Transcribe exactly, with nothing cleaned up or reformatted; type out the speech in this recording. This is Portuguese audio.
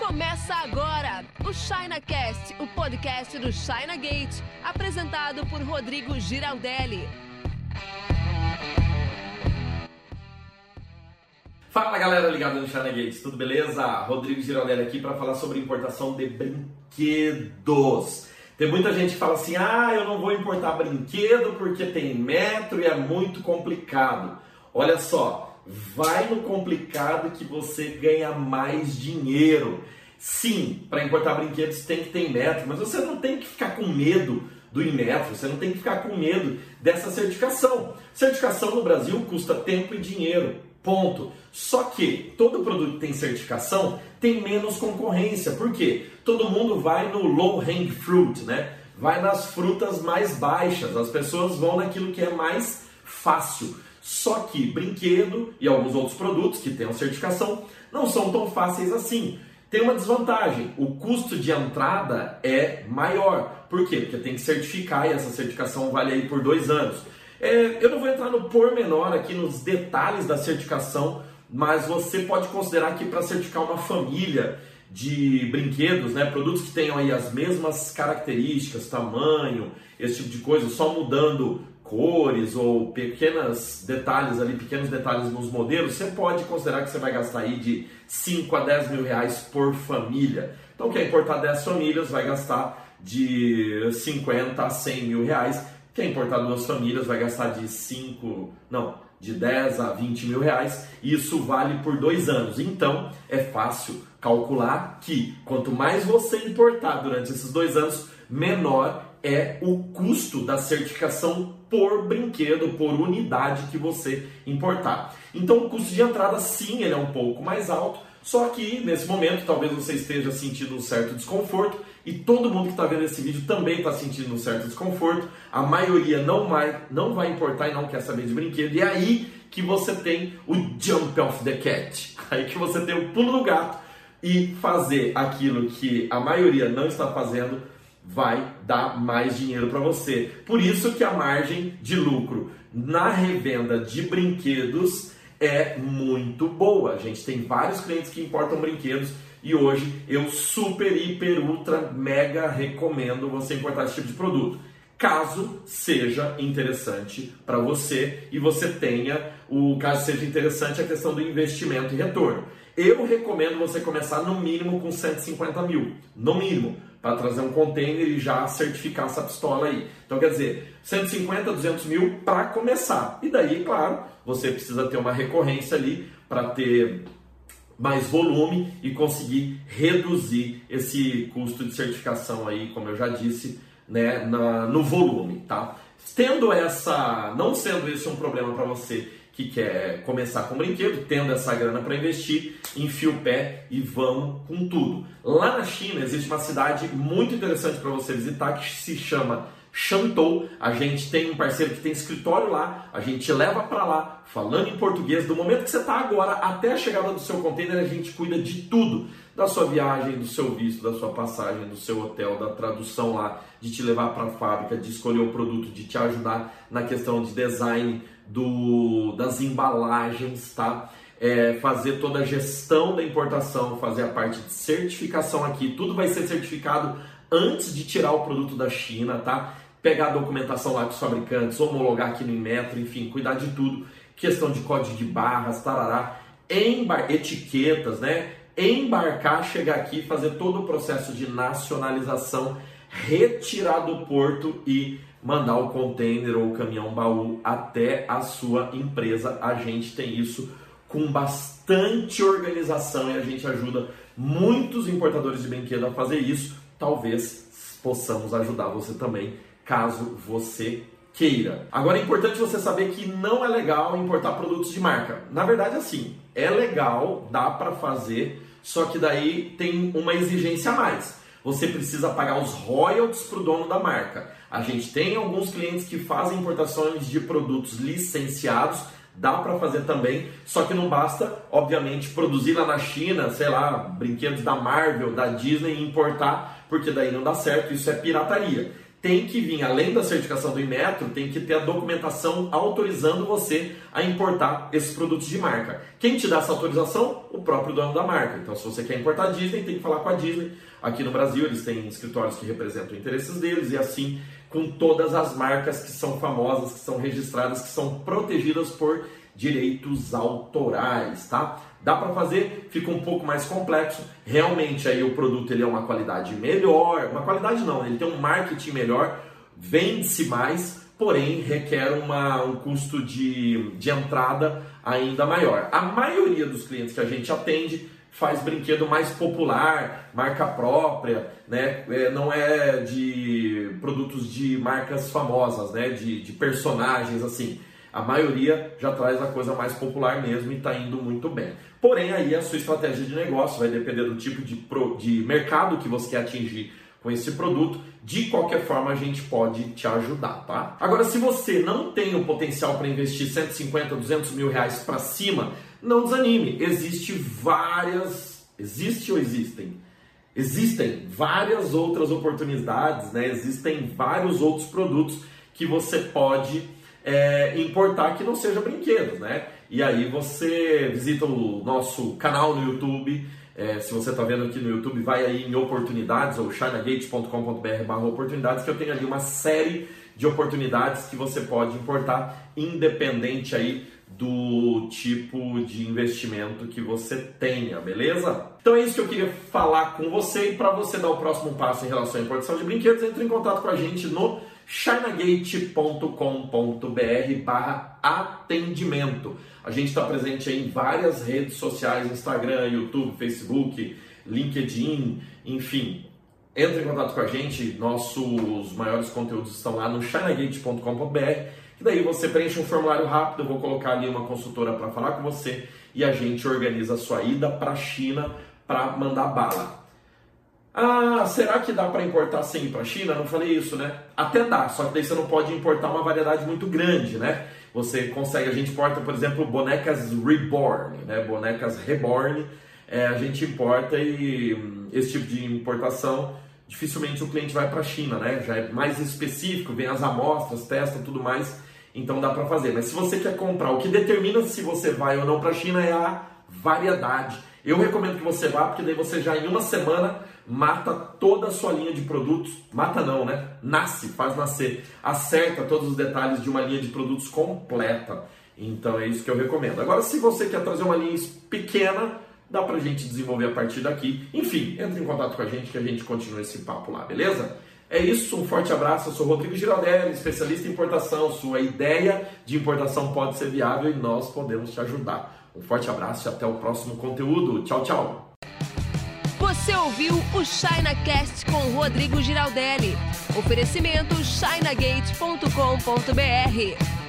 Começa agora o ChinaCast, o podcast do China Gate, apresentado por Rodrigo Giraldelli. Fala galera ligada no China Gate, tudo beleza? Rodrigo Giraldelli aqui para falar sobre importação de brinquedos. Tem muita gente que fala assim, ah, eu não vou importar brinquedo porque tem metro e é muito complicado. Olha só, vai no complicado que você ganha mais dinheiro. Sim, para importar brinquedos tem que ter metro, mas você não tem que ficar com medo do Inmetro, você não tem que ficar com medo dessa certificação. Certificação no Brasil custa tempo e dinheiro, ponto. Só que todo produto que tem certificação tem menos concorrência. Por quê? Todo mundo vai no low hanging fruit, né? Vai nas frutas mais baixas, as pessoas vão naquilo que é mais fácil. Só que brinquedo e alguns outros produtos que tenham certificação não são tão fáceis assim. Tem uma desvantagem, o custo de entrada é maior. Por quê? Porque tem que certificar e essa certificação vale aí por dois anos. É, eu não vou entrar no pormenor aqui nos detalhes da certificação, mas você pode considerar que para certificar uma família de brinquedos, né, produtos que tenham aí as mesmas características, tamanho, esse tipo de coisa, só mudando cores ou pequenos detalhes ali, pequenos detalhes nos modelos, você pode considerar que você vai gastar aí de cinco a dez mil reais por família. Então quer importar dez famílias, vai gastar de cinquenta a cem mil reais. Quer importar duas famílias, vai gastar de cinco, não, de dez a vinte mil reais. Isso vale por dois anos. Então é fácil calcular que quanto mais você importar durante esses dois anos, menor é o custo da certificação por brinquedo, por unidade que você importar. Então o custo de entrada sim, ele é um pouco mais alto, só que nesse momento talvez você esteja sentindo um certo desconforto e todo mundo que está vendo esse vídeo também está sentindo um certo desconforto. A maioria não vai, não vai importar e não quer saber de brinquedo. E é aí que você tem o jump off the cat, aí que você tem o pulo do gato e fazer aquilo que a maioria não está fazendo vai dar mais dinheiro para você. Por isso que a margem de lucro na revenda de brinquedos é muito boa. A gente tem vários clientes que importam brinquedos e hoje eu super, hiper, ultra, mega recomendo você importar esse tipo de produto. Caso seja interessante para você e você tenha, o caso seja interessante a questão do investimento e retorno. Eu recomendo você começar no mínimo com cento e cinquenta mil, no mínimo, para trazer um container e já certificar essa pistola aí. Então quer dizer, cento e cinquenta, duzentos mil para começar. E daí, claro, você precisa ter uma recorrência ali para ter mais volume e conseguir reduzir esse custo de certificação aí, como eu já disse, né, na, no volume, tá? Tendo essa, não sendo esse um problema para você que quer começar com brinquedo, tendo essa grana para investir, enfia o pé e vamos com tudo. Lá na China existe uma cidade muito interessante para você visitar que se chama Shantou. A gente tem um parceiro que tem escritório lá, a gente te leva para lá, falando em português. Do momento que você está agora até a chegada do seu container, a gente cuida de tudo. Da sua viagem, do seu visto, da sua passagem, do seu hotel, da tradução lá, de te levar para a fábrica, de escolher o produto, de te ajudar na questão de design do, das embalagens, tá? É, fazer toda a gestão da importação, fazer a parte de certificação aqui. Tudo vai ser certificado antes de tirar o produto da China, tá? Pegar a documentação lá dos fabricantes, homologar aqui no Inmetro, enfim, cuidar de tudo. Questão de código de barras, tarará, embar- etiquetas, né? Embarcar, chegar aqui, fazer todo o processo de nacionalização, retirar do porto e mandar o container ou o caminhão baú até a sua empresa. A gente tem isso com bastante organização e a gente ajuda muitos importadores de brinquedo a fazer isso. Talvez possamos ajudar você também, caso você queira. Agora é importante você saber que não é legal importar produtos de marca. Na verdade, assim, é legal, dá para fazer, só que daí tem uma exigência a mais. Você precisa pagar os royalties para o dono da marca. A gente tem alguns clientes que fazem importações de produtos licenciados, dá para fazer também, só que não basta, obviamente, produzir lá na China, sei lá, brinquedos da Marvel, da Disney e importar, porque daí não dá certo, isso é pirataria. tem que vir, além da certificação do Inmetro, tem que ter a documentação autorizando você a importar esses produtos de marca. Quem te dá essa autorização? O próprio dono da marca. Então, se você quer importar a Disney, tem que falar com a Disney. Aqui no Brasil, eles têm escritórios que representam interesses deles, e assim com todas as marcas que são famosas, que são registradas, que são protegidas por direitos autorais, tá? Dá para fazer, fica um pouco mais complexo. Realmente aí o produto ele é uma qualidade melhor, uma qualidade não, ele tem um marketing melhor, vende-se mais, porém requer uma, um custo de, de entrada ainda maior. A maioria dos clientes que a gente atende faz brinquedo mais popular, marca própria, né? É, não é de produtos de marcas famosas, né? De, de personagens assim. A maioria já traz a coisa mais popular mesmo e está indo muito bem. Porém, aí a sua estratégia de negócio vai depender do tipo de, pro, de mercado que você quer atingir com esse produto. De qualquer forma, a gente pode te ajudar, tá? Agora, se você não tem o potencial para investir cento e cinquenta, duzentos mil reais para cima, não desanime. Existe várias... Existe ou existem? Existem várias outras oportunidades, né? Existem vários outros produtos que você pode é, importar que não seja brinquedos, né? E aí você visita o nosso canal no YouTube. É, se você está vendo aqui no YouTube, vai aí em oportunidades ou chinagate ponto com ponto br barra oportunidades, que eu tenho ali uma série de oportunidades que você pode importar, independente aí do tipo de investimento que você tenha, beleza? Então é isso que eu queria falar com você, e para você dar o próximo passo em relação à importação de brinquedos, entre em contato com a gente no chinagate ponto com ponto br barra atendimento. A gente está presente aí em várias redes sociais, Instagram, YouTube, Facebook, LinkedIn, enfim. Entre em contato com a gente, nossos maiores conteúdos estão lá no chinagate ponto com ponto br, e daí você preenche um formulário rápido, eu vou colocar ali uma consultora para falar com você e a gente organiza a sua ida para a China para mandar bala. Ah, será que dá para importar sem ir para a China? Não falei isso, né? Até dá, só que daí você não pode importar uma variedade muito grande, né? Você consegue, a gente importa, por exemplo, bonecas reborn, né? Bonecas reborn, é, a gente importa, e hum, esse tipo de importação, dificilmente o cliente vai para a China, né? Já é mais específico, vem as amostras, testa, tudo mais, então dá para fazer. Mas se você quer comprar, o que determina se você vai ou não para a China é a variedade. Eu recomendo que você vá, porque daí você já em uma semana mata toda a sua linha de produtos. Mata não, né? Nasce, faz nascer. Acerta todos os detalhes de uma linha de produtos completa. Então é isso que eu recomendo. Agora, se você quer trazer uma linha pequena, dá pra gente desenvolver a partir daqui. Enfim, entre em contato com a gente que a gente continua esse papo lá, beleza? É isso, um forte abraço. Eu sou Rodrigo Giraldelli, especialista em importação. Sua ideia de importação pode ser viável e nós podemos te ajudar. Um forte abraço e até o próximo conteúdo. Tchau, tchau. Você ouviu o ChinaCast com Rodrigo Giraldelli. Oferecimento chinagate ponto com ponto br.